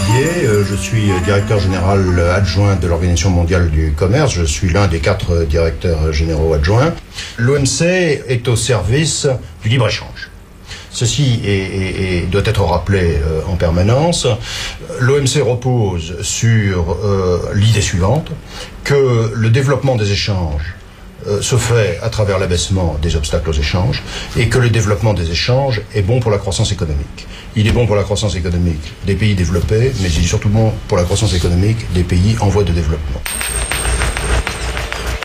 Barbier, je suis directeur général adjoint de l'Organisation mondiale du commerce. Je suis l'un des 4 directeurs généraux adjoints. L'OMC est au service du libre-échange. Ceci doit être rappelé en permanence. L'OMC repose sur l'idée suivante, que le développement des échanges se fait à travers l'abaissement des obstacles aux échanges et que le développement des échanges est bon pour la croissance économique. Il est bon pour la croissance économique des pays développés, mais il est surtout bon pour la croissance économique des pays en voie de développement.